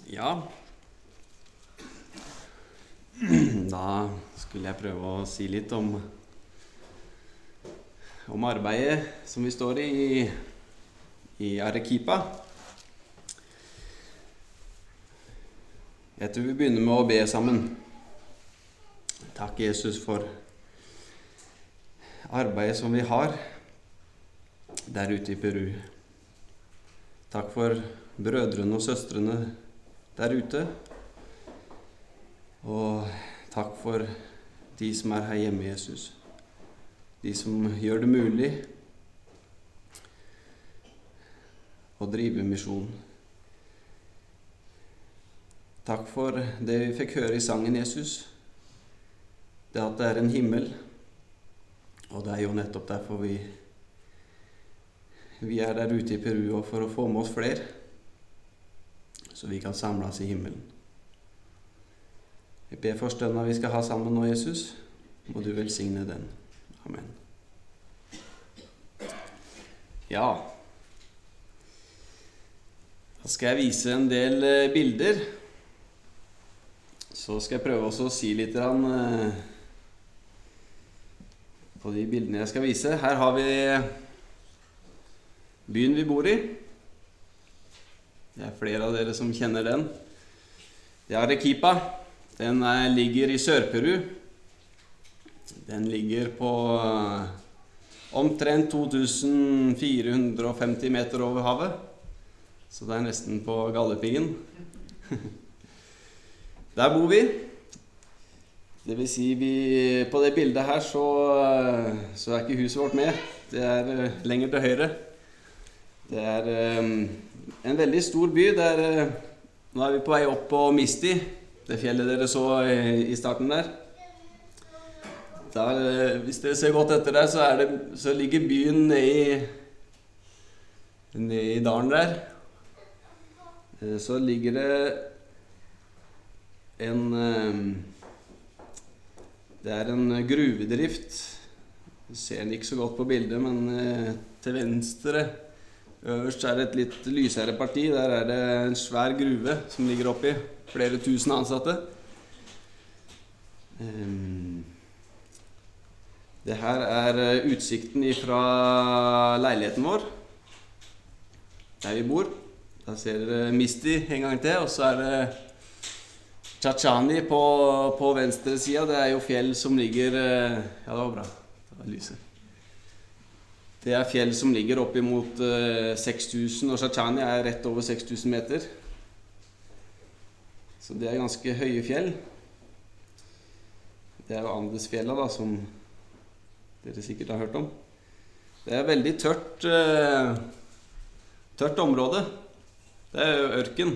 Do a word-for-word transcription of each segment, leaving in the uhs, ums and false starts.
Ja, da skulle jeg prøve å si litt om, om arbeidet som vi står i i Arequipa. Jeg tror vi begynner med å be sammen. Takk, Jesus, for arbeidet som vi har der ute i Peru. Takk for brødrene og søstrene der ute. Og takk for de som er her hjemme, Jesus. De som gjør det mulig å drive misjon. Takk for det vi fikk høre i sangen, Jesus. Det at det er en himmel. Og det er jo nettopp derfor vi, vi er der ute i Peru, og for å få med oss flere, så vi kan samles i himmelen. Vi ber for stønna vi skal ha sammen nå, Jesus. Må du velsigne den. Amen. Ja, da skal jeg vise en del bilder. Så skal jeg prøve også å si litt på de bildene jeg skal vise. Her har vi byen vi bor i. Det er flere av dere som kjenner den. Det er Arequipa. Den er, ligger i Sør-Peru. Den ligger på omtrent to tusen fire hundre femti meter over havet. Så det er nesten på Galdhøpiggen. Der bor vi. Det vil si, vi, på det bildet her så, så er ikke huset vårt med. Det er lenger til høyre. Det er um, en veldig stor by. Der, uh, nå er vi på vei opp på Misti, det fjellet dere så i, i starten der. Der, uh, hvis dere ser godt etter der, så, er det, så ligger byen nede i, nede i dalen der. Uh, så ligger det en... Um, Det er en gruvedrift. Du ser den ikke så godt på bildet, men eh, til venstre øverst er det et litt lysere parti. Der er det en svær gruve som ligger oppi. Flere tusen ansatte. Um, det her er utsikten fra leiligheten vår, der vi bor. Da ser dere Misti en gang til, og så er det Chachani på, på venstre sida. Det er jo fjell som ligger... Ja, det var bra. Det var lyset. Det er fjell som ligger opp imot uh, seks tusen, og Chachani er rett over seks tusen meter. Så det er ganske høye fjell. Det er jo Andesfjellet da, som dere sikkert har hørt om. Det er veldig tørt, uh, tørt område. Det er jo ørken.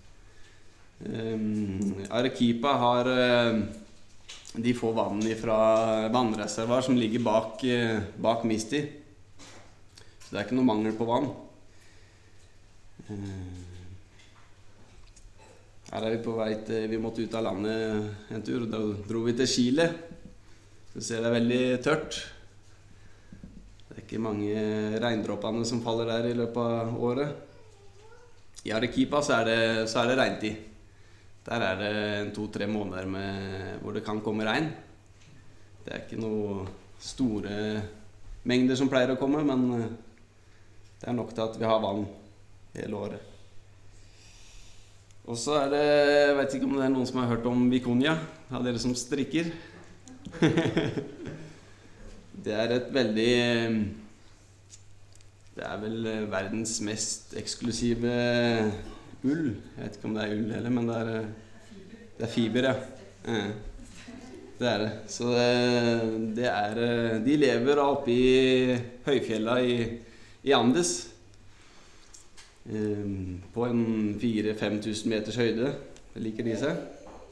Um, Arequipa har uh, de få vann fra vannreservoar som ligger bak, uh, bak Misti. Så det er ikke noe mangel på vann. Uh, her er vi på vei til, vi måtte ut av landet en tur, da dro vi til Chile. Så ser det veldig tørt. Det er ikke mange regndråpene som faller der i løpet av året. I Arequipa så er det, så er det regntid. Der er det en to-tre måneder med, hvor det kan komme regn. Det er ikke noe store mengder som pleier å komme, men det er nok til at vi har vann hele året. Og så er det, jeg vet ikke om det er noen som har hørt om vicuña, av dere som strikker. Det er et veldig, det er vel verdens mest eksklusive ull. Jeg vet ikke om det er ull heller, men det er, det er fiber, ja. Det er det. Så det, det er, de lever oppe i høyfjella i, i Andes, på en fire-fem tusen meters høyde. Det liker de seg.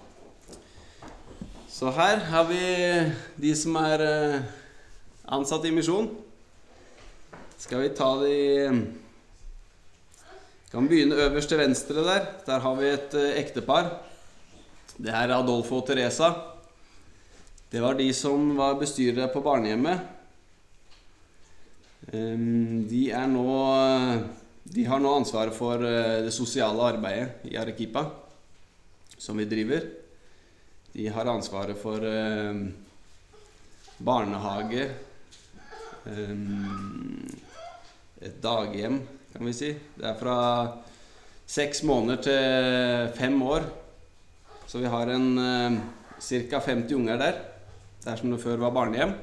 Så her har vi de som er ansatt i misjon. Skal vi ta de... Kan begynne øverst til venstre der. Der har vi et uh, ektepar. Det her er Adolfo og Teresa. Det var de som var bestyrere på barnehjemmet. Um, de er nå De har nå ansvaret for uh, det sosiale arbeidet i Arequipa. som vi driver. De har ansvaret for eh, barnehage, eh, et daghjem, kan vi si. Det er fra seks måneder til fem år. Så vi har en eh, cirka femti unger der. Det er som det før var barnehjem.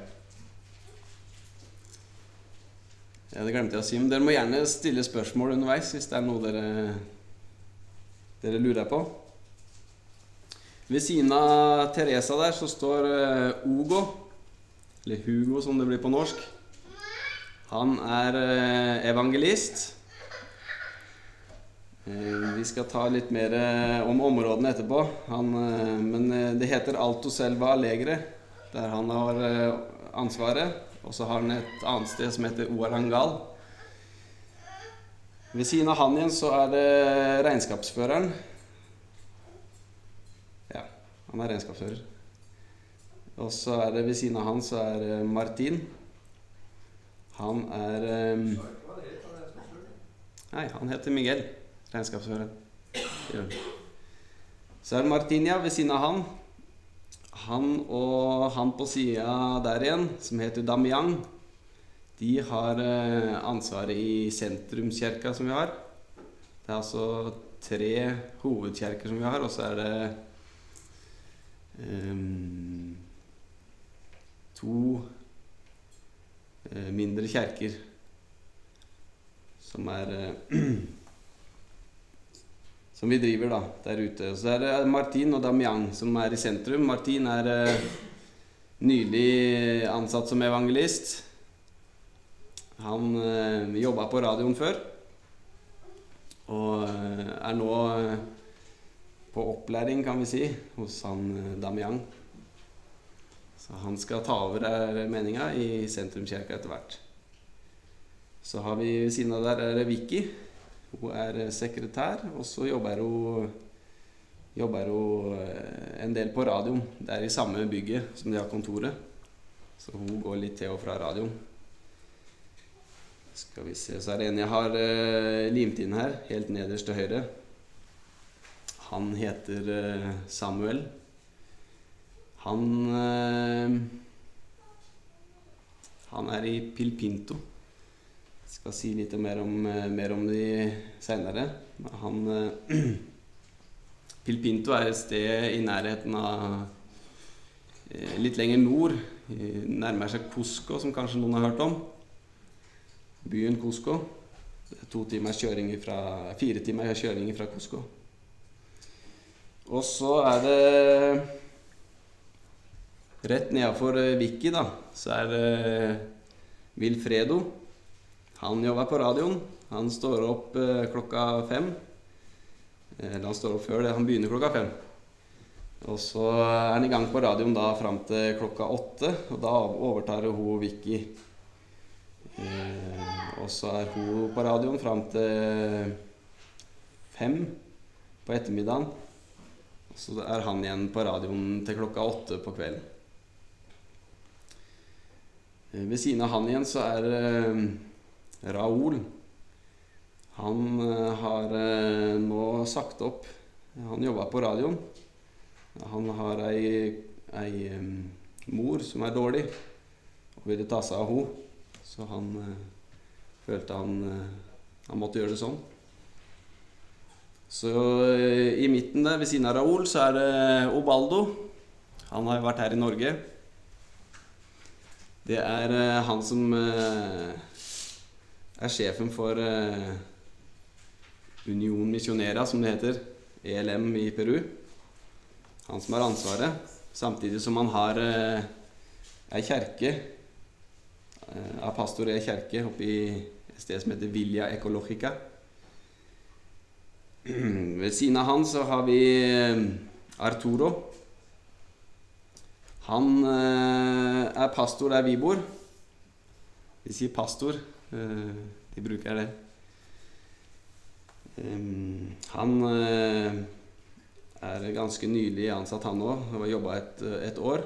Ja, det glemte jeg å si, men dere må gjerne stille spørsmål underveis hvis det er noe dere, dere lurer på. Ved siden av Teresa der så står uh, Hugo, eller Hugo som det blir på norsk. Han er uh, evangelist. Uh, vi skal ta litt mer uh, om områdene etterpå. Han, uh, men uh, det heter Alto Selva Alegre, der han har uh, ansvaret. Og så har han et annet sted som heter Oarangal. Ved siden av han igjen så er det regnskapsføreren. Ja, han er regnskapsfører. Og så er det ved siden av han så er det Martin. Han er um, Nei, han heter Miguel, regnskapsføreren. Så er det Martin, ja, ved siden av han. Han og han på siden der igjen, som heter Damian, de har ansvaret i sentrumskirka som vi har. Det er altså tre hovedkirker som vi har, og så er det um, to uh, mindre kirker som er uh, som vi driver da, der ute. Så er det Martin og Damian som er i sentrum. Martin er eh, nylig ansatt som evangelist. Han eh, jobbet på radioen før, og eh, er nå eh, på opplæring, kan vi si, hos han eh, Damian. Så han skal ta over er meningen i sentrumskirka etter hvert. Så har vi ved siden av der er det Vicky. Hun er sekretær, og så jobber hun, jobber hun en del på radioen. Det er i samme bygget som de har kontoret. Så hun går litt til og fra radioen. Skal vi se, så er det en jeg har uh, limt inn her, helt nederst til høyre. Han heter uh, Samuel. Han, uh, han er i Pilpinto. Jeg skal si litt mer om, mer om de senere. Han, Pilpinto er et sted i nærheten av litt lenger nord, nærmer seg Cusco, som kanskje noen har hørt om. Byen Cusco. Det er to timers kjøring fra, fire timer kjøring fra Cusco. Og så er det rett nedenfor Vicky da, så er det Wilfredo. Han jobber på radioen. Han står opp eh, klokka fem. Eller han står opp før det. Han begynner klokka fem. Og så er han i gang på radioen da frem til klokka åtte. Og da overtar hun Vicky. Eh, og så er hun på radioen frem til fem på ettermiddagen. Og så er han igjen på radioen til klokka åtte på kvelden. Eh, ved siden av han igjen så er det eh, Raoul. Han uh, har uh, nå sagt opp. Han jobber på radioen. Han har ei, ei um, mor som er dårlig og ville ta seg av henne. Så han uh, følte han, uh, han måtte gjøre det sånn. Så uh, i midten der, ved siden av Raoul, så er det Obaldo. Han har jo vært her i Norge. Det er uh, han som uh, er sjefen for uh, Union Missionera, som det heter, E L M i Peru. Han som har ansvaret, samtidig som han har uh, ei kjerke, uh, av pastor i ei kjerke oppe i et sted som heter Villa Ecologica. Ved siden av han så har vi uh, Arturo. Han uh, er pastor der vi bor. Vi sier pastor. Uh, de bruker det. Um, han uh, er ganske nylig ansatt han også. Han har jobbet et, et år.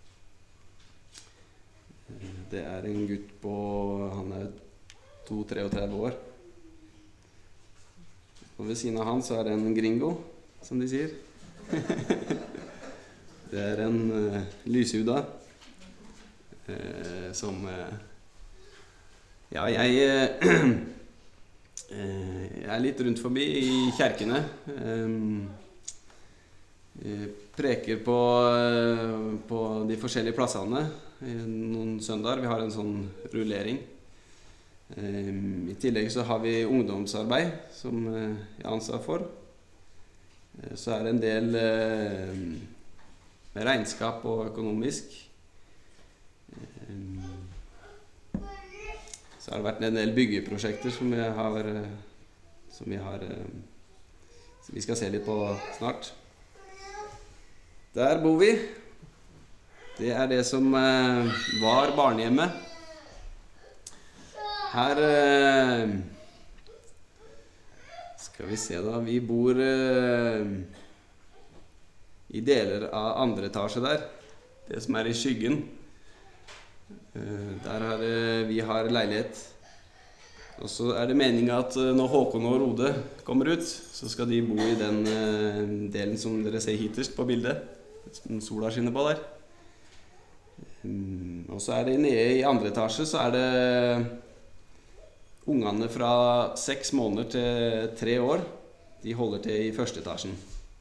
Uh, det er en gutt på, han er to til treogtredve år. Og ved siden av han så er det en gringo, som de sier. Det er en uh, lyshuda uh, som uh, Ja, jeg uh, jeg er litt rundt forbi i kjerkene. Um, preker på, uh, på de forskjellige plassene noen søndager. Vi har en sånn rullering. Um, I tillegg så har vi ungdomsarbeid som uh, jeg er ansvar for. Uh, så er det en del uh, med regnskap og økonomisk. Um, Så har det vært en del byggeprosjekter som vi har, som vi, har, som vi skal se litt på snart. Der bor vi. Det er det som var barnehjemmet. Her skal vi se da, vi bor i deler av andre etasje der. Det som er i skyggen. Der har vi har leilighet. Og så er det meningen at når Håkon og Rode kommer ut, så skal de bo i den delen som dere ser hitterst på bildet, som sola skinner på der. Og så er det nede i andre etasje, så er det ungene fra seks måneder til tre år. De holder til i første etasjen.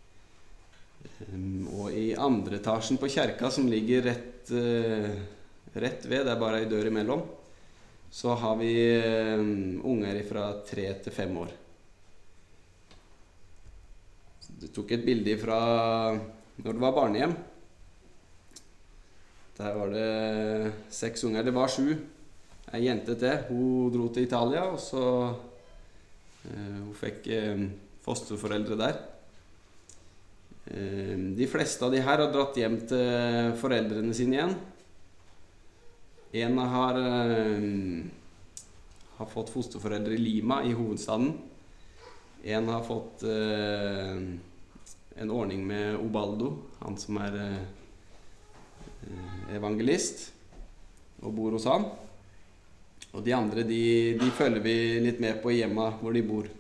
Og i andre etasjen på kjerka, som ligger rett rett ved, det er bare en dør imellom, så har vi um, unger fra tre til fem år. Du tok et bilde fra når det var barnehjem. Der var det seks unger, det var sju. En jente til, hun dro til Italia, og så uh, hun fikk uh, fosterforeldre der. Uh, de fleste av de her har dratt hjem til foreldrene sine igjen. En har, uh, har fått fosterforeldre i Lima, i hovedstaden. En har fått uh, en ordning med Obaldo, han som er uh, evangelist, og bor hos han. Og de andre, de, de følger vi litt med på hjemma hvor de bor.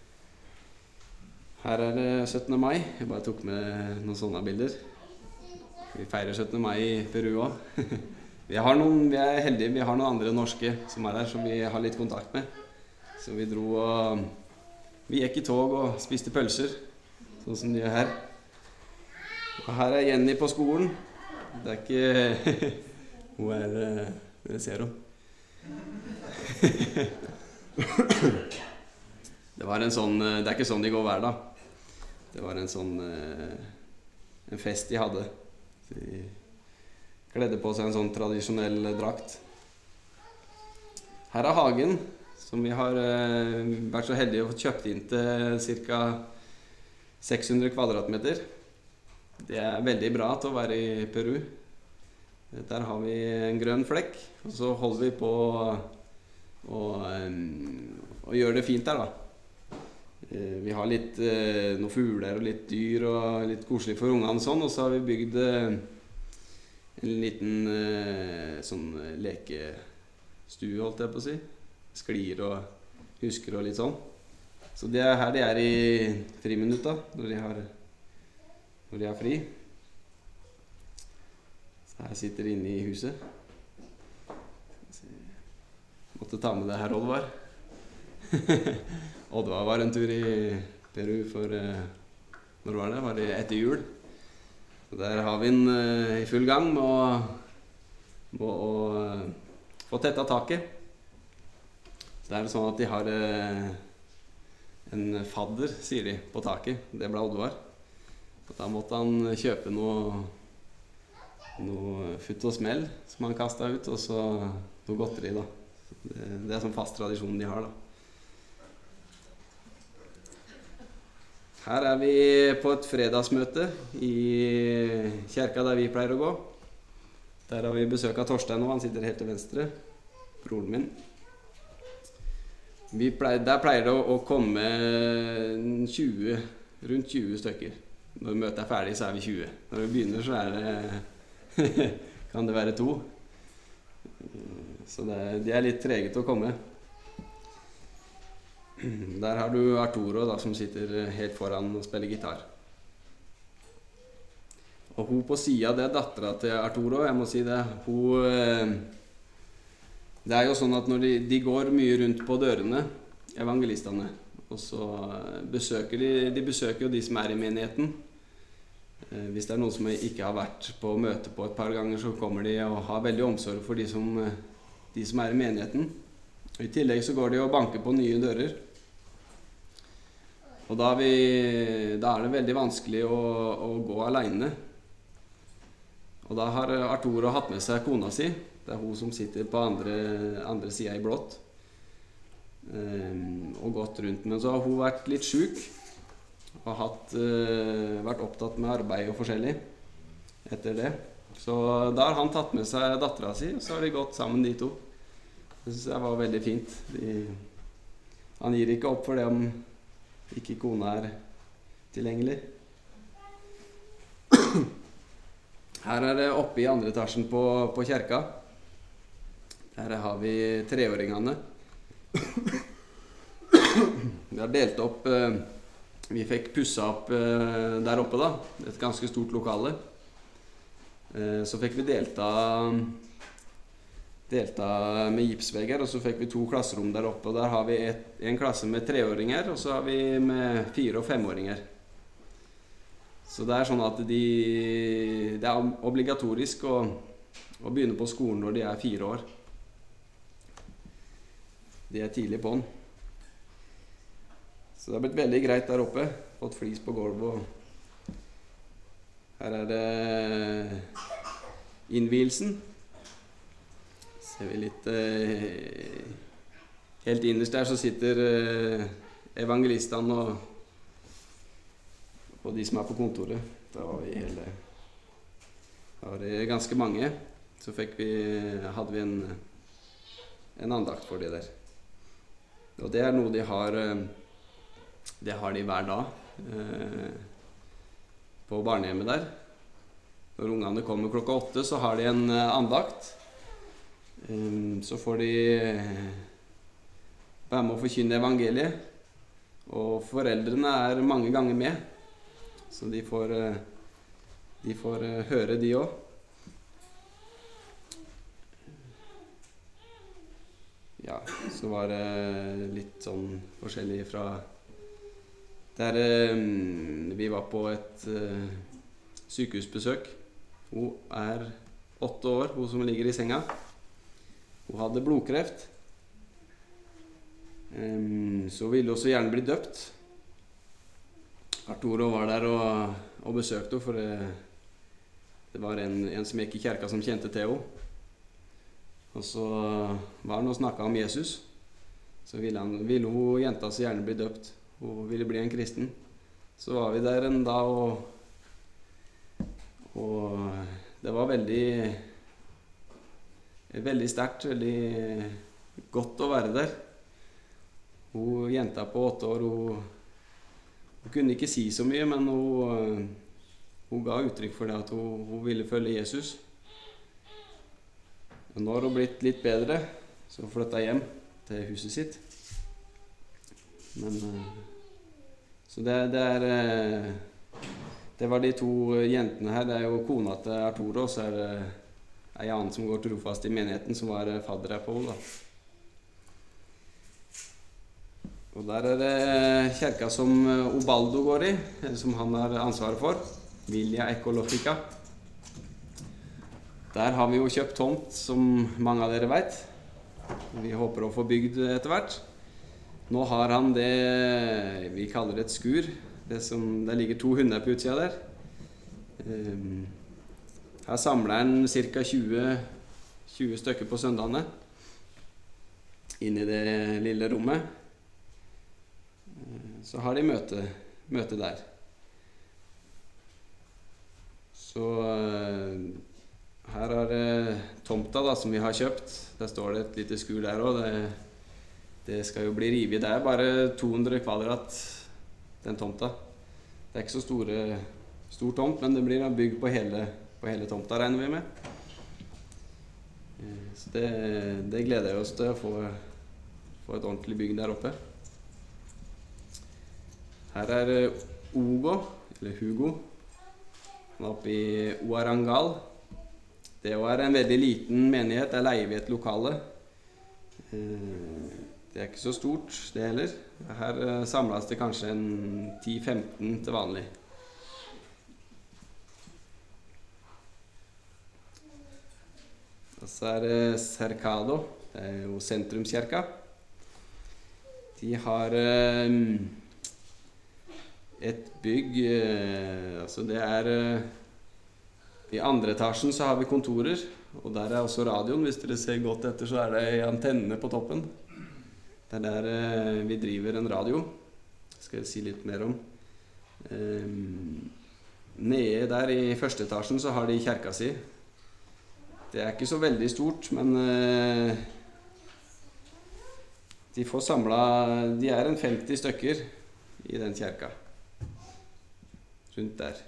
Her er det syttende mai. Jeg bare tok med noen sånne bilder. Vi feirer syttende mai i Peru også. Vi, har noen, vi er heldige, vi har noen andre norske som er der, som vi har litt kontakt med. Så vi dro og vi gikk i tog og spiste pølser, sånn som de gjør her. Og her er Jenny på skolen. Det er ikke... Hun er... Dere ser hun. Det var en sånn... Det er ikke sånn de går hver dag. Det var en sånn... En fest de hadde. De kledde på seg en sånn tradisjonell drakt. Her er hagen, som vi har eh, vært så heldige å få kjøpt inn til ca. seks hundre kvadratmeter. Det er veldig bra til å være i Peru. Der har vi en grønn flekk, og så holder vi på å, å gjøre det fint der da. Eh, vi har litt eh, noen fugler og litt dyr og litt koselig for ungene og sånn, og så har vi bygd eh, en liten eh, sånn lekestue, holdt jeg på å si. Sklier og husker og litt sånn. Så det er her de er i friminutta, når de har, når de har fri. Så her sitter de inne i huset. Måtte ta med det her, Oddvar. Oddvar var en tur i Peru for, eh, når var det? Var det etter jul? Så der har vi en uh, i full gang med å, med å uh, få tetta taket. Så det er sånn at de har uh, en fadder, sier de, på taket. Det ble Oddvar. Så da måtte han kjøpe noe, noe futt og smell som han kastet ut, og så noe godteri da. Så det, det er sånn fast tradisjon de har da. Her er vi på et fredagsmøte i kjerka der vi pleier å gå. Der har vi besøk av Torstein nå, han sitter helt til venstre, broren min. Vi pleier, der pleier det å, å komme tjue, rundt tjue stykker. Når møtet er ferdig så er vi tjue. Når vi begynner så er det, kan det være to. Så det, de er litt trege til å komme. Der har du Arturo da, som sitter helt foran og spiller gitar. Og hun på siden, det er datteren til Arturo, jeg må si det. Hun, eh, det er jo sånn at når de, de går mye rundt på dørene, evangelistene, og så besøker de, de besøker jo de som er i menigheten. Eh, hvis det er noen som ikke har vært på møte på et par ganger, så kommer de og har veldig omsorg for de som, de som er i menigheten. Og i tillegg så går de og banker på nye dører. Og da, vi, da er det veldig vanskelig å, å gå alene. Og da har Arturo hatt med seg kona si. Det er hun som sitter på andre, andre siden i blått. Um, og gått rundt. Men så har hun vært litt syk. Og hatt, uh, vært opptatt med arbeid og forskjellig etter det. Så da har han tatt med seg datteren si, og så har de gått sammen de to. Det synes jeg var veldig fint. De, han gir ikke opp for det om ikke kona er tilgjengelig. Her er det oppe i andre etasjen på, på kjerka. Her har vi treåringene. Vi har delt opp, vi fikk pusset opp der oppe da, et ganske stort lokale. Så fikk vi delt av, delt av med gipsvegger, og så fikk vi to klasserom der oppe. Og der har vi et, en klasse med treåringer, og så har vi med fire- og femåringer. Så det er sånn at de, det er obligatorisk å, å begynne på skolen når de er fire år. De er tidlig på den. Så det har blitt veldig greit der oppe. Fått flis på gulvet. Og her er det innvielsen. Ser vi litt eh, helt innerst der så sitter eh, evangelistene og Og de som er på kontoret. Da var vi hele Da var det ganske mange. Så fikk vi, hadde vi en, en andakt for det der. Og det er noe de har Det har de hver dag eh, på barnehjemmet der. Når ungene kommer klokka åtte, så har de en andakt. Um, så får de være med å forkynne evangeliet. Og foreldrene er mange ganger med. Så de får, de får høre de også. Ja, så var det litt sånn forskjellig fra der vi var på et sykehusbesøk. Hun er åtte år, hun som ligger i senga. Hun hadde blodkreft. Så ville hun så gjerne bli døpt. Arturo var der og, og besøkte henne, for det, det var en, en som gikk i kjerka som kjente til henne. Og så var han og snakket om Jesus. Så ville, han, ville hun jenta så gjerne bli døpt. Hun ville bli en kristen. Så var vi der en dag, og, og det var veldig, veldig sterkt, veldig godt å være der. Hun jenta på åtte år, hun Hun kunne ikke si så mye, men hun, hun ga uttrykk for det at hun, hun ville følge Jesus. Og nå har hun blitt litt bedre, så hun flyttet hjem til huset sitt. Men, så det, det er Det var de to jentene her. Det er jo kona til Arturo, og så er det en annen som går trofast i menigheten, som var fadder her på henne da. Og der er det kjerka som Obaldo går i, som han har ansvaret for. Villa Ecologica. Der har vi jo kjøpt tomt, som mange av dere vet. Vi håper å få bygd etter hvert. Nå har han det vi kaller et skur. Det som, der ligger to hunder på utsida der. Her samler han ca. tjue, tjue stykker på søndagene inn i det lille rommet. Så har de møte, møte der. Så her er det tomta da, som vi har kjøpt. Der står det et lite skur der også. Det, det skal jo bli rivet. Det er bare to hundre kvadrat, den tomta. Det er ikke så store, stor tomt, men det blir bygd på hele, på hele tomta, regner vi med. Så det, det gleder jeg oss til å få, få et ordentlig bygg der oppe. Her er Hugo, eller Hugo. Han er oppe i Ouarangal. Det er en veldig liten menighet. Der leier vi et lokale. Det er ikke så stort, det heller. Her samles det kanskje en ti femten til vanlig. Og så er det Cercado. Det er jo sentrumskirka. De har et bygg, altså det er i andre etasjen så har vi kontorer, og der er også radioen. Hvis dere ser godt etter så er det antennene på toppen. Det er der vi driver en radio. Det skal jeg si litt mer om. Nede der i første etasjen så har de kirka si. Det er ikke så veldig stort, men de får samlet, de er en femti stykker i den kirka. Rundt der.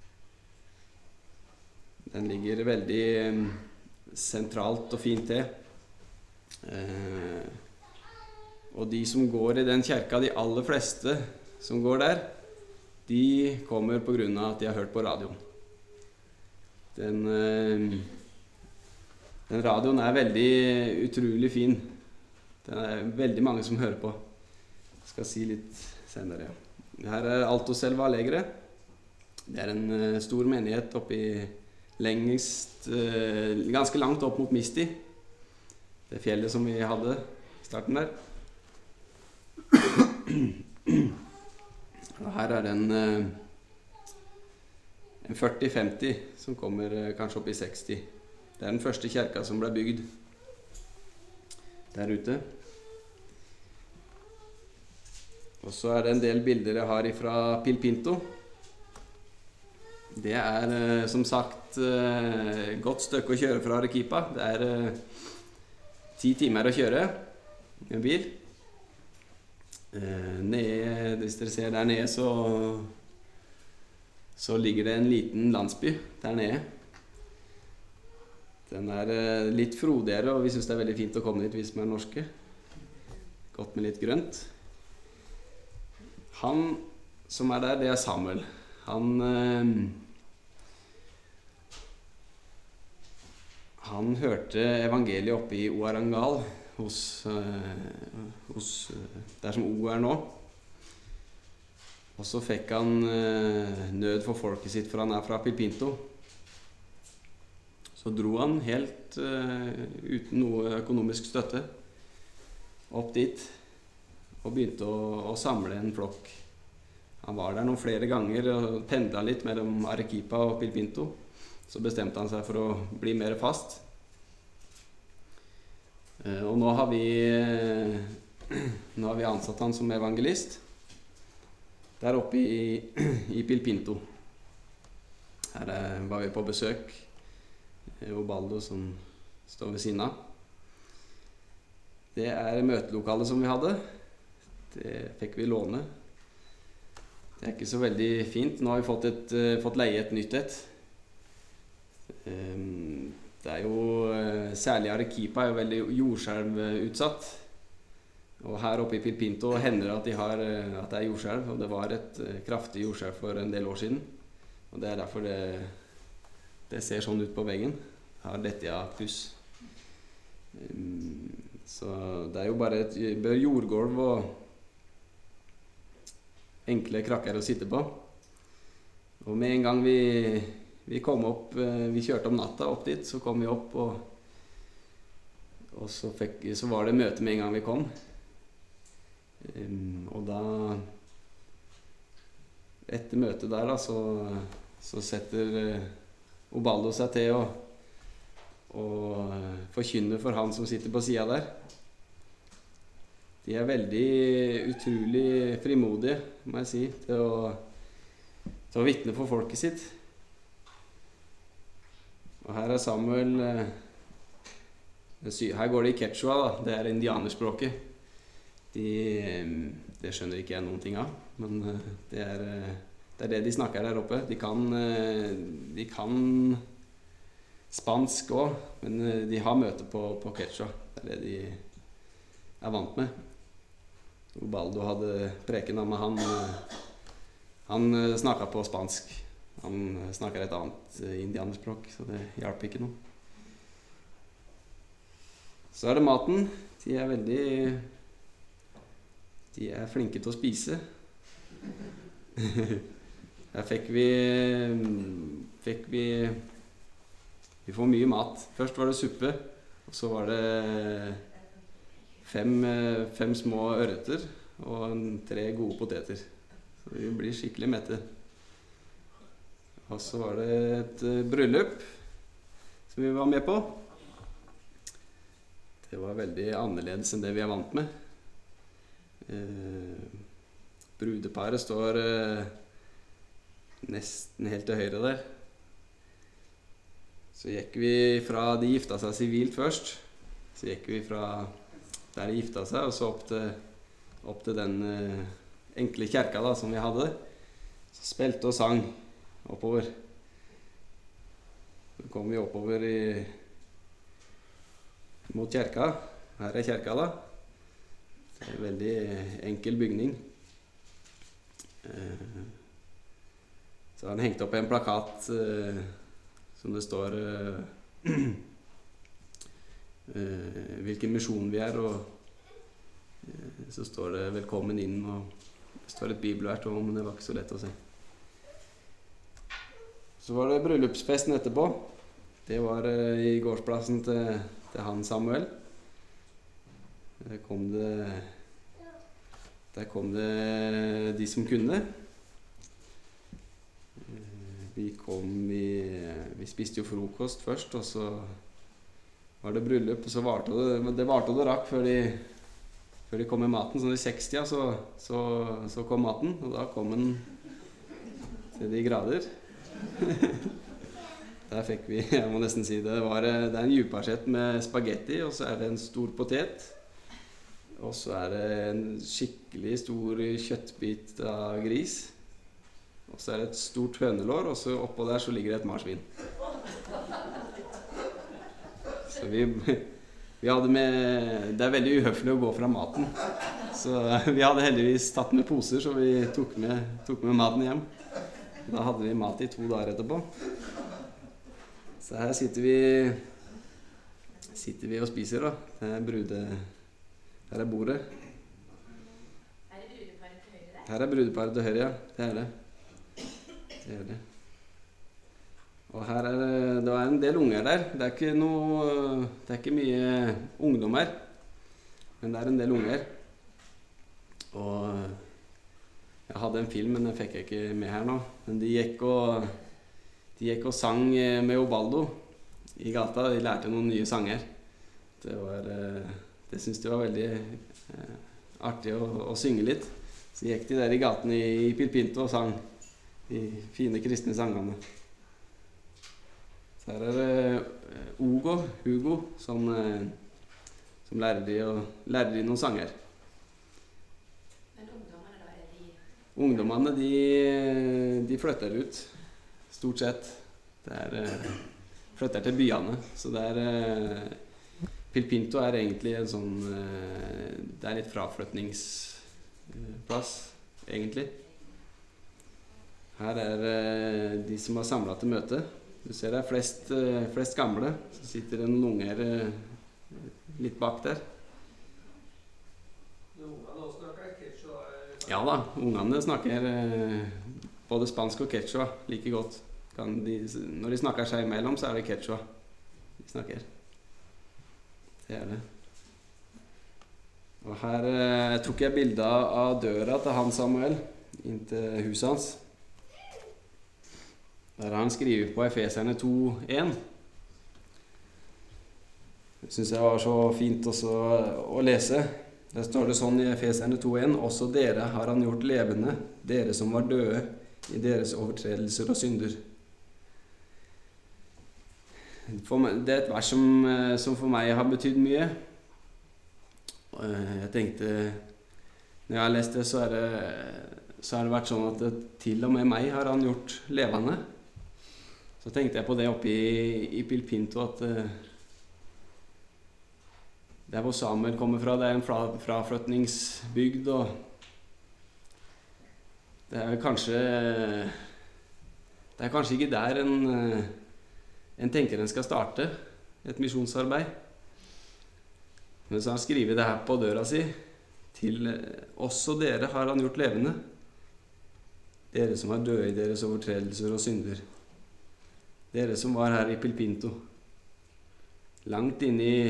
Den ligger veldig sentralt og fint til. Eh, og de som går i den kirka, de aller fleste som går der, de kommer på grunn av at de har hørt på radioen. Den, eh, den radioen er veldig utrolig fin. Det er veldig mange som hører på. Jeg skal si litt senere. Her er Altoselva Alegre. Det er en uh, stor menighet oppe i lengst, uh, ganske langt opp mot Misti. Det fjellet som vi hadde i starten der. Og her er det en, uh, en førti femti som kommer uh, kanskje opp i seksti. Det er den første kirka som ble bygd der ute. Og så er det en del bilder jeg har fra Pilpinto. Det er eh, som sagt eh, godt stykke å kjøre fra Arequipa. Det er eh, ti timer å kjøre med en bil. Eh, nede, hvis dere ser der nede så, så ligger det en liten landsby der nede. Den er eh, litt frodigere, og vi synes det er veldig fint å komme dit hvis vi er norske. Godt med litt grønt. Han som er der, det er Samuel. Han, eh, han hørte evangeliet oppe i Ouarangal, hos, eh, hos der som O er nå. Og så fikk han eh, nød for folket sitt, for han er fra Pilpinto. Så dro han helt eh, uten noe økonomisk støtte opp dit, og begynte å, å samle en flokk. Han var der noen flere ganger og pendlet litt mellom Arequipa og Pilpinto. Så bestemte han seg for å bli mer fast. Eh, og nå har vi, nå har vi ansatt han som evangelist der oppe i, i Pilpinto. Her eh, var vi på besøk. Obaldo som står ved siden av. Det er møtelokalet som vi hadde. Det fikk vi låne. Det er ikke så veldig fint. Nå har vi fått, et, uh, fått leie et nytt et. Um, det er jo, uh, særlig Arequipa er jo veldig jordskjelvutsatt. Og her oppe i Pilpinto hender det at, de har, uh, at det er jordskjelv, og det var et uh, kraftig jordskjelv for en del år siden. Og det er derfor det, det ser sånn ut på veggen. Har dette ja pluss. Um, så det er jo bare et jordgolv og enkle krakker å sitte på. Og med en gang vi, vi kom opp, vi kjørte om natta opp dit, så kom vi opp, og, og så, fikk, så var det møte med en gang vi kom. Um, og da, etter møtet der da, så, så setter Obaldo seg til å, å forkynne for han som sitter på siden der. De er veldig utrolig frimodige, må jeg si, til å, til å vitne for folket sitt. Og her er Samuel, her går det i quechua da, det er indianerspråket. De, det skjønner ikke jeg noen ting av, men det er, det er det de snakker der oppe. De kan, de kan spansk også, men de har møte på, på quechua. Det er det de er vant med. Obaldo hadde preken med han, han snakket på spansk. Han snakker et annet indianerspråk, så det hjalp ikke noe. Så er det maten. De er veldig De er flinke til å spise. Her fikk vi Fikk vi Vi får mye mat. Først var det suppe, og så var det fem, fem små ørreter og en, tre gode poteter. Så vi blir skikkelig mette. Og så var det et bryllup som vi var med på. Det var veldig annerledes enn det vi er vant med. Eh, brudeparet står eh, nesten helt til høyre der. Så gikk vi fra de gifta seg sivilt først. Så gikk vi fra der de gifta seg, og så opp til, opp til den eh, enkle kjerka da, som vi hadde. Så spilte og sang oppover. Så kom vi oppover i, mot kjerka. Her er kjerka da. Det er en veldig enkel bygning. Eh, så har han hengt opp en plakat eh, som det står eh, eh, hvilken misjon vi er, og eh, så står det 'velkommen inn', og det står et bibelvers om, men det var ikke så lett å se. Så var det bryllupsfesten etterpå. Det var eh, i gårdsplassen til, til han Samuel. Der kom det Der kom det de som kunne. Vi kom vi, vi spiste jo frokost først, og så var det bryllup, og så varte det det varte det rakk før de før de kom med maten. Sånn i sekstida så, så, så kom maten, og da kom den til de grader. Der fikk vi, jeg må nesten si det, det, var, det er en djuparsett med spagetti, og så er det en stor potet, og så er det en skikkelig stor kjøttbit av gris, og så er det et stort hønelår, og så oppå der så ligger det et marsvin. Så vi, vi hadde med, det er veldig uhøflig å gå fra maten, så vi hadde heldigvis tatt med poser, så vi tok med, tok med maten hjem. Da hadde vi mat i to dager etterpå. Så her sitter vi sitter vi og spiser da. Det er brude, her er bordet. Er det brudeparet til høyre der? Her er brudeparet til høyre, ja. Det er det. Det er det. Og her er det, det er en del unger der. Det er ikke noe, det er ikke mye ungdom her. Men det er en del unger. Og jeg hadde en film, men den fikk jeg ikke med her nå. Men de gikk og, de gikk og sang med Obaldo i gata. De lærte noen nye sanger. Det, var, det syntes de var veldig eh, artig å, å synge litt. Så gikk de der i gaten i, i Pilpinto og sang de fine kristne sangene. Så her er det Hugo, Hugo som, som lærer, de å, lærer de noen sanger. Ungdommene, de, de flytter ut, stort sett. Det er, flytter til byene, så det er, Pilpinto er egentlig en sånn, det er litt fraflytningsplass, egentlig. Her er de som har samlet til møte. Du ser det er flest, flest gamle, så sitter det noen unger litt bak der. Ja da, ungene snakker eh, både spansk og quechua like godt. Kan de, når de snakker seg imellom, så er det quechua de snakker. Det er det. Og her eh, tok jeg bilder av døra til han Samuel inn til huset hans. Der har han skrivet på Efeserne to en. Det synes jeg var så fint også å lese. Der står det sånn i Efeserne to en: også dere har han gjort levende, dere som var døde i deres overtredelser og synder. For meg, det er et vers som, som for meg har betydd mye. Jeg tenkte, når jeg har lest det, så, er det, så har det vært sånn at det, til og med meg har han gjort levende. Så tenkte jeg på det oppe i, i Pilpinto, at der hvor Samuel kommer fra, det er en fra, fraflytningsbygd, og det er kanskje Det er kanskje ikke der en, eh, en tenker en skal starte et misjonsarbeid. Men så har han skrivet det her på døra si. Til eh, oss og dere har han gjort levende. Dere som var døde i deres overtredelser og synder. Dere som var her i Pilpinto. Langt inne i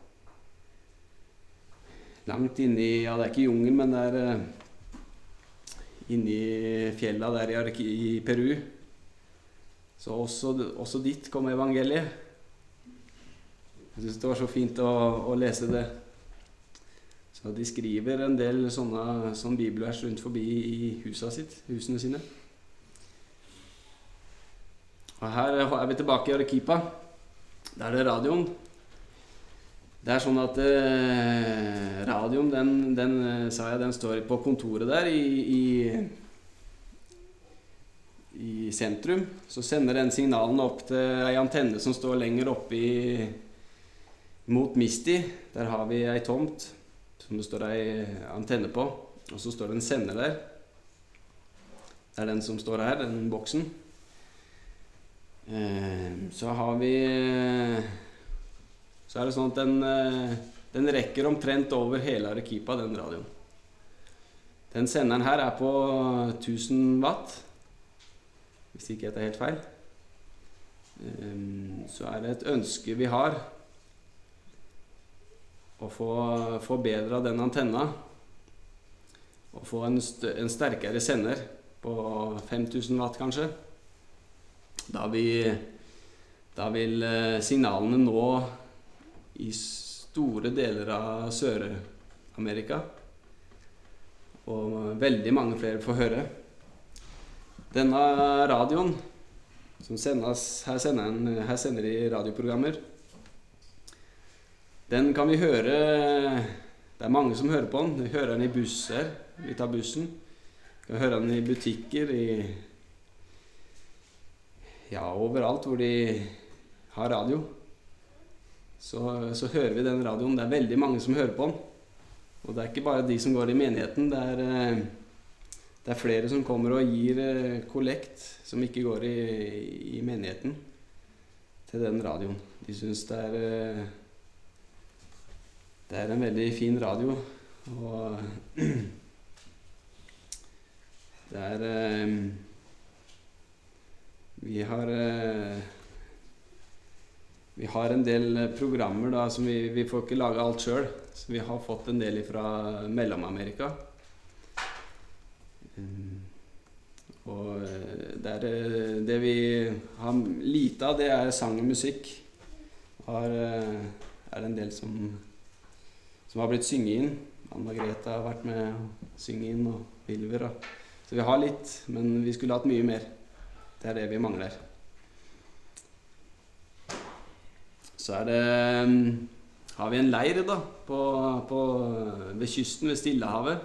Langt inne i, ja det er ikke jungel, men det er eh, inne i fjella der i, Arki, i Peru. Så også, også dit kom evangeliet. Jeg synes det var så fint å, å lese det. Så de skriver en del sånne, sånne bibelvers rundt forbi i huset sitt, husene sine. Og her er vi tilbake i Arequipa. Der er det radioen. Det er sånn at eh, radioen, den, den, sa jeg, den står på kontoret der i, i, i sentrum. Så sender den signalen opp til ei antenne som står lenger oppe i, mot Misti. Der har vi ei tomt som det står ei antenne på, og så står det en sender der. Det er den som står her, den boksen. Eh, så har vi Så er det sånn at den, den rekker omtrent over hele Arequipa, den radioen. Den senderen her er på tusen watt, hvis ikke jeg tar helt feil. Eh, så er det et ønske vi har å få forbedre den antenna og få en, st en sterkere sender på fem tusen watt kanskje. Da, vi, da vil signalene nå i store deler av Sør-Amerika, og veldig mange flere får høre. Denne radioen som sendes, her sender, den, her sender de radioprogrammer. Den kan vi høre, det er mange som hører på den. Vi hører den i busser, vi tar bussen. Vi kan høre den i butikker, i, ja, overalt hvor de har radio. Så, så hører vi den radioen. Det er veldig mange som hører på den. Og det er ikke bare de som går i menigheten, det er, det er flere som kommer og gir kollekt, som ikke går i, i menigheten, til den radioen. De synes det er... Det er en veldig fin radio, og det er eh, vi har eh, vi har en del programmer da, som vi, vi får ikke lage alt selv, så vi har fått en del fra Mellom-Amerika. Um, og det, er, det vi har lite av, det er sang og musikk. Har, er det en del som som har blitt synget inn. Anna-Greta har vært med å synge inn, og Vilver. Og. Så vi har litt, men vi skulle hatt mye mer. Det er det vi mangler. Så er det, har vi en leir da, på, på, ved kysten, ved Stillehavet.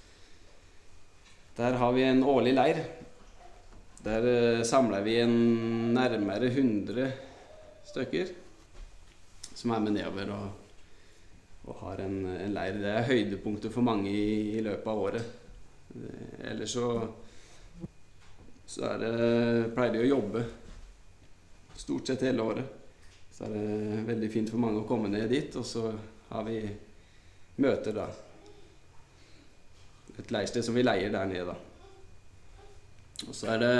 Der har vi en årlig leir. Der uh, samler vi en nærmere hundre stykker som er med nedover og og har en, en leir. Det er høydepunktet for mange i, i løpet av året. Ellers så, så er det, pleier de å jobbe stort sett hele året. Så er det veldig fint for mange å komme ned dit, og så har vi møter da. Et leirsted som vi leier der nede da. Og så er det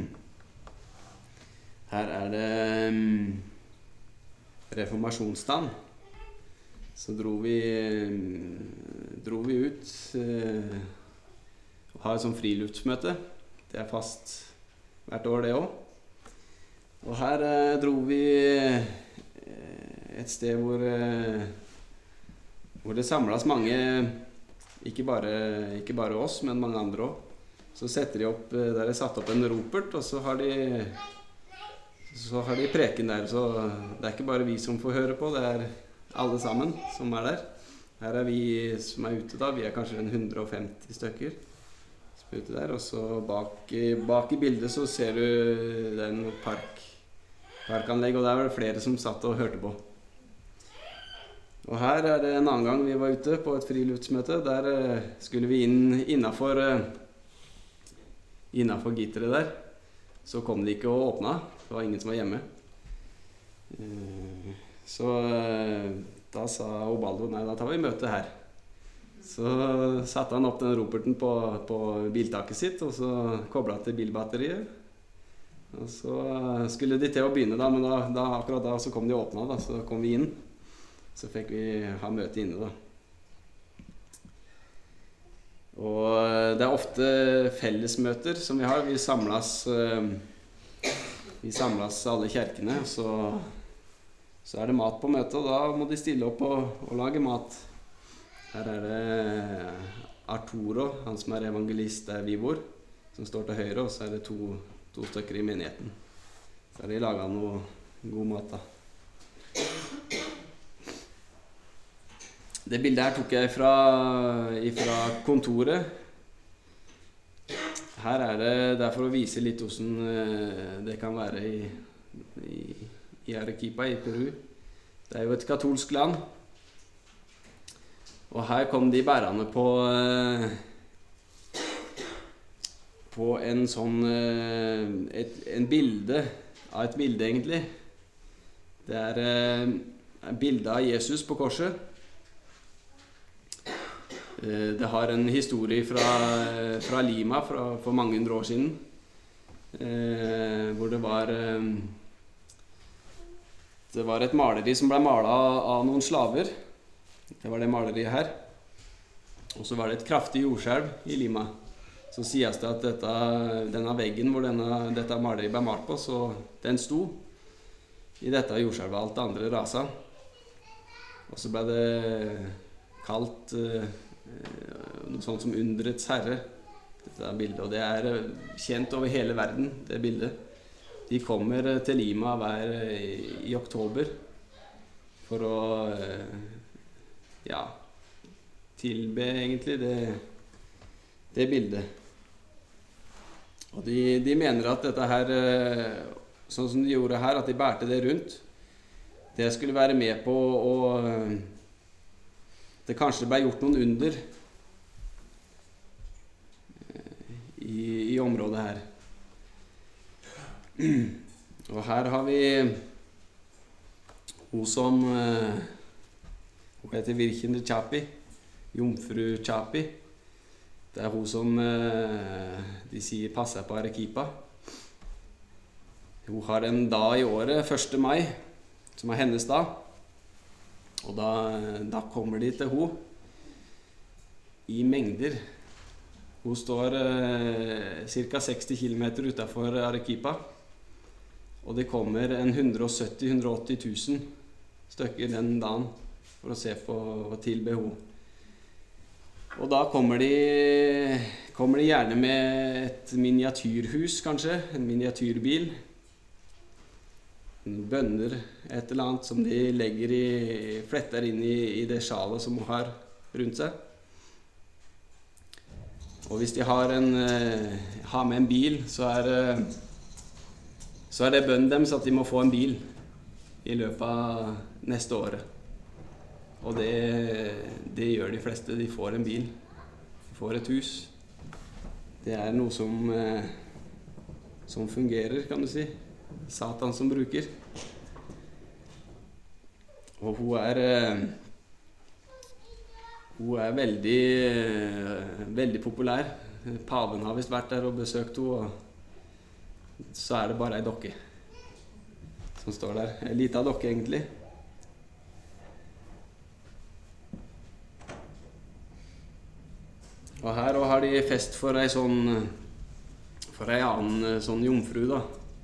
her er det um, reformasjonsdagen. Så dro vi, dro vi ut eh, og har et sånt friluftsmøte. Det er fast hvert år det også. Og her eh, dro vi eh, et sted hvor, eh, hvor det samles mange, ikke bare, ikke bare oss, men mange andre også. Så setter de opp, der er satt opp en ropert, og så har de, så har de preken der. Så det er ikke bare vi som får høre på, det er alle sammen som er der. Her er vi som er ute da, vi er kanskje en hundre og femti stykker som er ute der, og så bak, bak i bildet så ser du den park, parkanlegg, og der var det flere som satt og hørte på. Og her er det en annen gang vi var ute på et friluftsmøte, der skulle vi inn innenfor, innenfor gitteret der, så kom de ikke og åpna. Det var ingen som var hjemme. Eh, så eh, da sa Obaldo, nei, da tar vi møte her. Så satte han opp den roperten på, på biltaket sitt, og så koblet til bilbatteriet. Og så skulle de til å begynne da, men da, da, akkurat da så kom de og åpna, da, så kom vi inn. Så fikk vi ha møte inne da. Og det er ofte fellesmøter som vi har. Vi samles, vi samles alle kjerkene, så, så er det mat på møtet, og da må de stille opp og, og lage mat. Her er det Arturo, han som er evangelist der vi bor, som står til høyre, og så er det to to stykker i menigheten. Så har de laget noe god mat da. Det bildet her tok jeg fra, fra kontoret. Her er det derfor å vise litt hvordan det kan være i, i, i Arequipa i Peru. Det er jo et katolsk land. Og her kom de bærende på på en sånn et, en bilde av et bilde egentlig. Det er et bilde av Jesus på korset. Det har en historie fra, fra Lima fra, for mange hundre år siden, hvor det var det var et maleri som ble malet av, av noen slaver. Det var det maleriet her. Og så var det et kraftig jordskjelv i Lima. Så sies det at dette, denne veggen hvor denne, dette maleriet ble malt på, så den sto i dette jordskjelvet, alt det andre rasa. Og så ble det kalt eh, noe sånt som Underets Herre, dette bildet. Og det er kjent over hele verden, det bildet. De kommer til Lima hver i, i oktober for å eh, ja, tilbe egentlig det, det bildet. Og de, de mener at dette her, sånn som de gjorde her, at de bærte det rundt, det skulle være med på å det kanskje ble gjort noen under i, i området her. Og her har vi hun som hun heter Virgen de Chapi, Jomfru Chapi. Det er hun som de sier passer på Arequipa. Hun har en dag i året, første mai, som er hennes dag. Og da, da kommer de til hun i mengder. Hun står eh, ca. seksti kilometer utenfor Arequipa. Og det kommer en hundre sytti til hundre åtti tusen stykker den dagen for å se på og tilbe hun. Og da kommer de, kommer de gjerne med et miniatyrhus, kanskje, en miniatyrbil. Bønner, et eller annet som de legger i, fletter inn i, i det sjalet som hun har rundt seg. Og hvis de har, en, har med en bil, så er, så er det bønnen deres at de må få en bil i løpet av neste året. Og det, det gjør de fleste. De får en bil. De får et hus. Det er noe som, som fungerer, kan du si. Satan som bruker. Og hun er hun er veldig veldig populær. Paven har visst vært der og besøkt henne, og så er det bare ei dokke som står der. En liten dokke egentlig. Og her og har de fest for ei sånn for ei annen sånn jomfru da.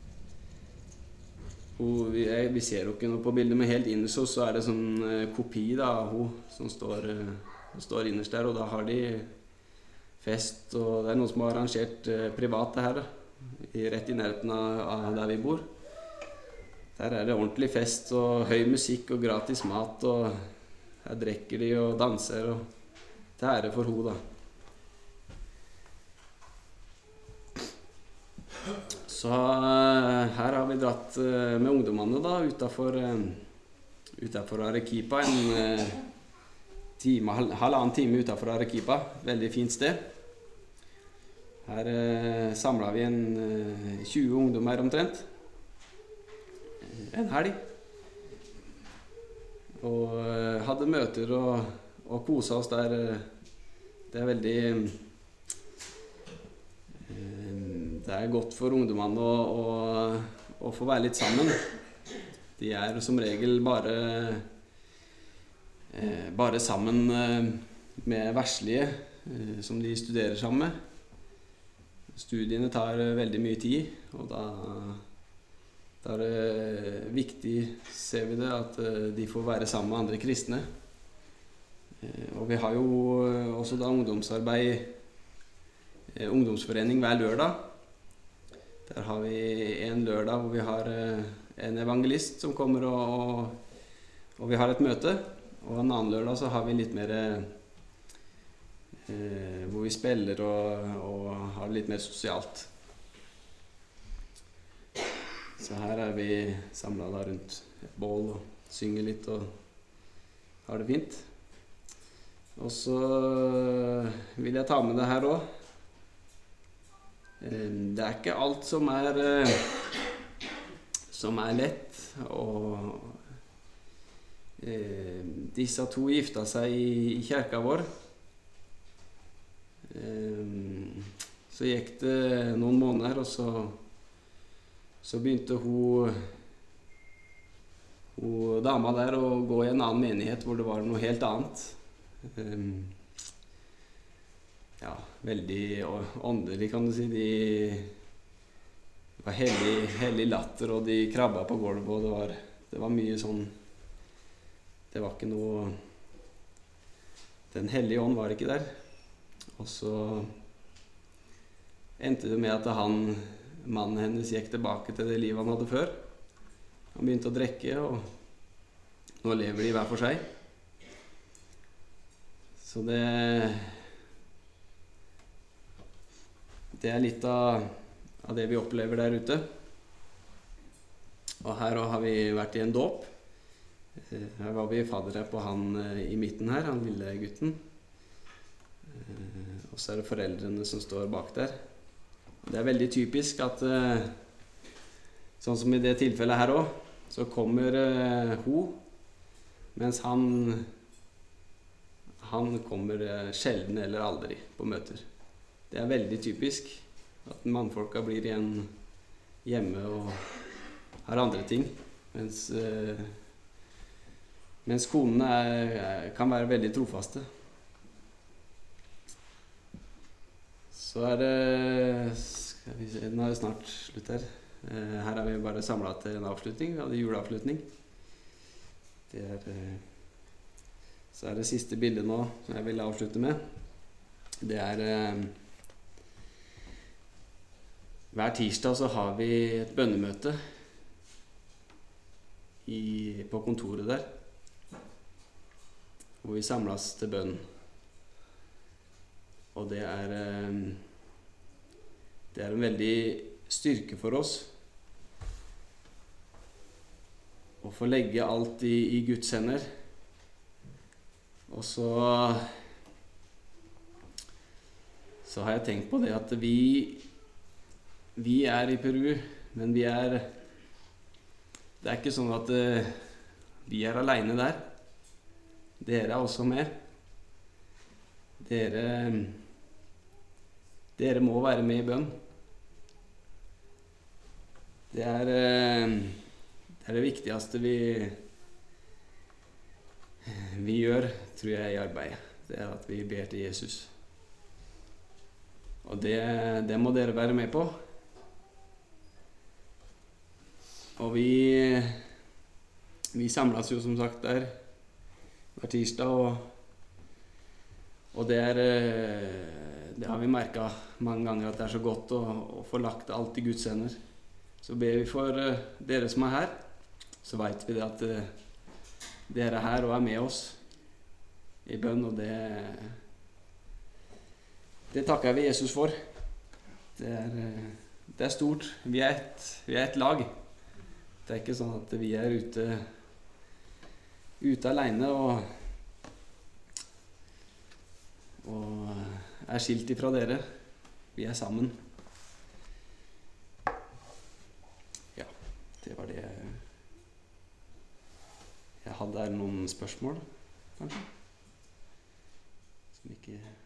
Hun, vi, vi ser jo ikke noe på bildet, men helt innerst så er det sånn eh, kopi da, av hun som står, eh, står innerst der, og da har de fest, og det er noen som har arrangert eh, privat det her da, i, rett i nærheten av, av der vi bor. Der er det ordentlig fest og høy musikk og gratis mat, og her drekker de og danser, og til ære for hun da. Så her har vi dratt med ungdommene da, utenfor, utenfor Arequipa, en time, halvannen time utenfor Arequipa, veldig fint sted. Her eh, samla vi en eh, tjue ungdommer omtrent. En helg. Og eh, hadde møter og, og kosa oss der. Det er veldig eh, Det er godt for ungdommene å, å, å få være litt sammen. De er som regel bare eh, bare sammen eh, med verslige eh, som de studerer sammen med. Studiene tar veldig mye tid, og da, da er det viktig, ser vi det, at de får være sammen med andre kristne. Og vi har jo også da ungdomsarbeid, ungdomsforening hver lørdag. Der har vi en lørdag hvor vi har en evangelist som kommer, og, og, og vi har et møte. Og en annen lørdag så har vi litt mer Eh, hvor vi spiller og, og har det litt mer sosialt. Så her er vi samlet da rundt et bål og synger litt og har det fint. Og så vil jeg ta med det her også. Eh, det er ikke alt som er eh, som er lett, og eh, disse to gifta seg i, i kirka vår. Så gikk det noen måneder, og så, så begynte hun, hun dama der å gå i en annen menighet hvor det var noe helt annet. Ja, veldig åndelig, kan du si. De var hellig, hellig latter, og de krabba på gulvet, og det var, det var mye sånn. Det var ikke noe. Den hellige ånd var ikke der. Og så endte det med at han, mannen hennes gikk tilbake til det livet han hadde før. Han begynte å drikke, og nå lever de hver for seg. Så det Det er litt av, av det vi opplever der ute. Og her har vi vært i en dåp. Her var vi faddere på han i midten her, han lille gutten. Og så er det foreldrene som står bak der. Det er veldig typisk at sånn som i det tilfellet her også, så kommer hun, mens han han kommer sjelden eller aldri på møter. Det er veldig typisk at mannfolka blir igjen hjemme og har andre ting, mens mens konene er, kan være veldig trofaste. Så er det, skal vi se, nå er det snart slutt her. Her er vi bare samlet til en avslutning, vi hadde juleavslutning. Det er, så er det siste bildet nå som jeg vil avslutte med. Det er, hver tirsdag så har vi et bønnemøte i, på kontoret der, hvor vi samles til bønn. Og det er, det er en veldig styrke for oss å få legge alt i, i Guds hender. Og så, så har jeg tenkt på det at vi, vi er i Peru, men vi er, det er ikke sånn at vi er alene der. Dere er også med. Dere Dere må være med i bønn. Det er, det er det viktigste vi, vi gjør, tror jeg, i arbeidet. Det er at vi ber til Jesus. Og det, det må dere være med på. Og vi, vi samles jo som sagt der hver tirsdag, og, og det er det har vi merket mange ganger at det er så godt å, å få lagt alt i Guds hender. Så ber vi for uh, dere som er her, så vet vi det at uh, dere er her og er med oss i bønn, og det, det takker vi Jesus for. Det er, uh, det er stort. Vi er, et, vi er et lag. Det er ikke sånn at vi er ute, ute alene og, og er skilt ifra dere. vi er sammen. Ja, det var det jeg hadde. Er det noen spørsmål, kanskje? Som ikke...